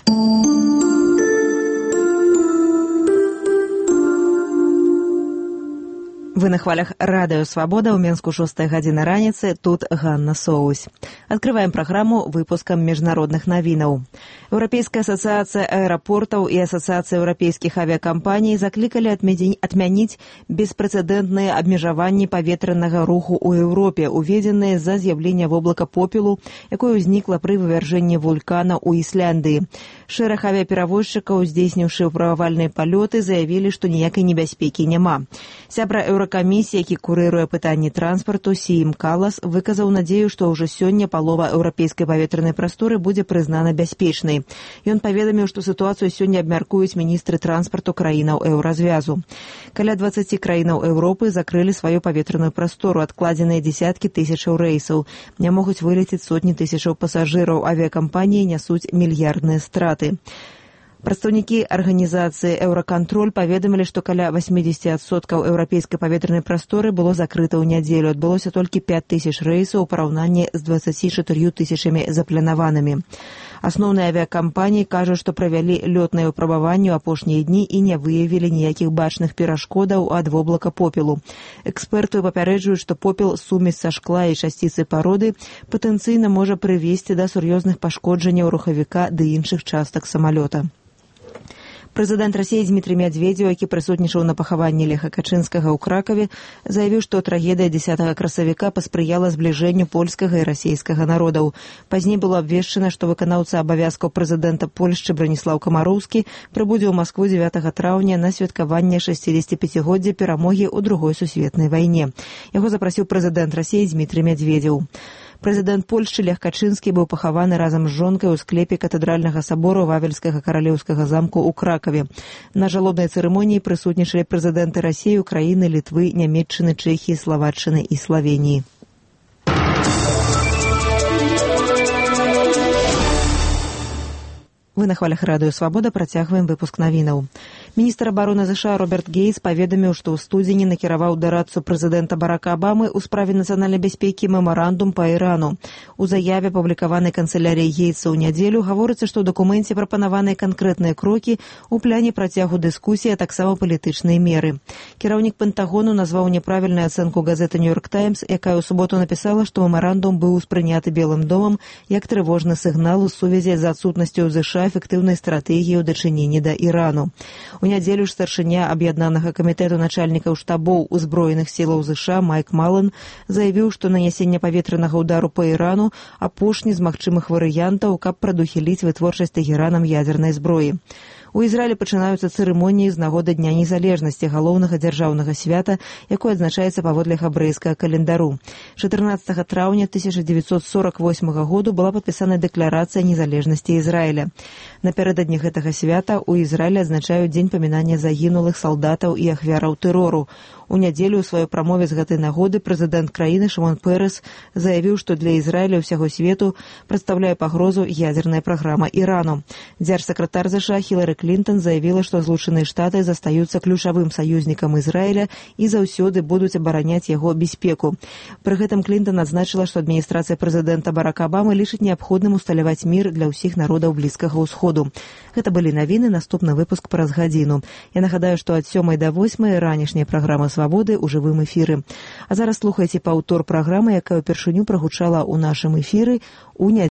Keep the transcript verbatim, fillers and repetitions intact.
Вы на хвалях радыё «Свабода», у Менску шостая гадзіна раніцы, тут Ганна Соусь. Открываем программу выпуском международных новинов. Европейская ассоциация аэропортов и Ассоциация европейских авиакомпаний закликали отменить беспрецедентные обмежевания поветренного руху у Европе, уведенные за з'явлення воблака попелу, якое ўзнікла при вывяржэнні вулкана у Ісляндыі. Шэраг авиаперевозчиков, здзейсніўшы прававальныя палёты, заявили, что ніякай небяспекі няма. Сябра Еўракамісіі, які курыруе пытанні транспарту, Сіім Калас, выказаў надзею, што ўжо сёння палова еўрапейскай паветранай прасторы будзе прызнана бяспечнай. Ён паведаміў, што сітуацыю сёння абмяркуюць міністры транспарту краінаў еўразвязу. Каля дваццаці краінаў Еўропы закрылі сваю паветраную прастору, адкладзеныя дзесяткі тысячаў рэйсаў. Не могуць вылецець сотні тысячаў пасажыраў, авіакампаніі нясуць мільярдныя страты. Прадстаўнікі арганізацыі «Еўракантроль» паведамілі, што каля восемьдесят адсоткаў еўрапейскай паветранай прасторы было закрыта ў нядзелю. Адбылося толькі пять тысяч рэйсаў у параўнанні з дваццаццю чатырма тысячамі запланаванымі. Асноўныя авіакампаніі кажуць, што правялі лётныя выпрабаванні ў апошнія дні і не выявілі ніякіх бачных перашкодаў ад воблака попелу. Эксперты папярэджваюць, што попел, сумесь са шкла і часціцы пароды, патэнцыйна можа прывесці да сур'ёзных пашкоджанняў рухавіка ды іншых частак самалёта. Прэзідэнт Расіі Дмітрый Мядзведзеў, які прысутнічаў на пахаванні Леха Качынскага ў Кракаве, заявіў, што трагедыя дзесятага красавіка паспрыяла збліжэнню польскага і расійскага народаў. Пазней было абвешчана, што выканаўца абавязкаў прэзідэнта Польшчы Браніслаў Камароўскі прыбудзе ў Маскву дзевятага траўня на святкаванне шасцідзесяціпяцігоддзя перамогі ў другой сусветнай вайне. Яго запрасіў прэзідэнт Расіі Дмітрый Мядзведзеў. Прэзідэнт Польшчы Лех Качынскі быў пахаваны разам з жонкай у склепе катэдральнага сабору Вавельскага каралеўскага замку ў Кракаве. На жалобнай цырымоніі прысутнічалі прэзідэнты Расіі, Украіны, Літвы, Нямецчыны, Чэхіі, Славаччыны і Славеніі. Вы на хвалях радыё «Свабода», працягваем выпуск навінаў. Міністр абароны ЗША Роберт Гейтс паведаміў, што ў студзені накіраваў дарадцу прэзідэнта Барака Абамы ў справе нацыянальнай бяспекі мемарандум па Ірану. У заяве, публікаванай канцылярыяй Гейтса ў нядзелю, гаворыцца, што ў дакуменце прапанаваныя канкрэтныя крокі ў пляне працягу дыскусіі, а таксама палітычныя меры. Кіраўнік Пентагону назваў няправільную ацэнку газеты «Нью-Йорк Таймс», якая ў суботу напісала, што мемарандум быў успрыняты Белым домам як трывожны сігнал у сувязі з адсутнасцю ў ЗША эфектыўнай стратэгіі ў дачыненні да Ірану. У нядзелю ж старшыня аб'яднанага камітэту начальнікаў штабоў узброеных сілаў ЗША Майк Малан заявіў, што нанясенне паветранага ўдару па Ірану апошні з магчымых варыянтаў, каб прадухіліць вытворчасць Тэхеранам ядзернай зброі. У Ізраілі пачынаюцца цырымоніі з нагоды Дня незалежнасці, галоўнага дзяржаўнага свята, якое адзначаецца паводле габрэйскага календару. чатырнаццатага траўня тысяча дзевяцьсот сорок восьмага году была падпісана дэкларацыя незалежнасці Ізраіля. Напярэдадні гэтага свята ў Ізраілі адзначаюць дзень памінання загінулых салдатаў і ахвяраў тэрору. У нядзелю ў сваёй прамове з гэтай нагоды прэзідэнт краіны Шымон Пэрэс заявіў, што для Ізраіля ўсяго свету прадстаўляе пагрозу ядзерная праграма Ірану. Дзяржсакратар ЗША Хілары Клінтон заявіла, што Злучаныя Штаты застаюцца ключавым саюзнікам Ізраіля і заўсёды будуць абараняць яго бяспеку. Пры гэтым Клінтон адзначыла, што адміністрацыя прэзідэнта Барака Абамы лічыць неабходным усталяваць мір для ўсіх народаў Блізкага ўсходу. Гэта былі навіны, наступны выпуск праз гадзіну. Я нагадаю, што ад сёмай да восьмай ранішняя праграма «Свабоды» ў жывым эфіры. А зараз слухайце паўтор праграмы, якая ўпершыню прагучала ў нашым эфіры ў нядзелю.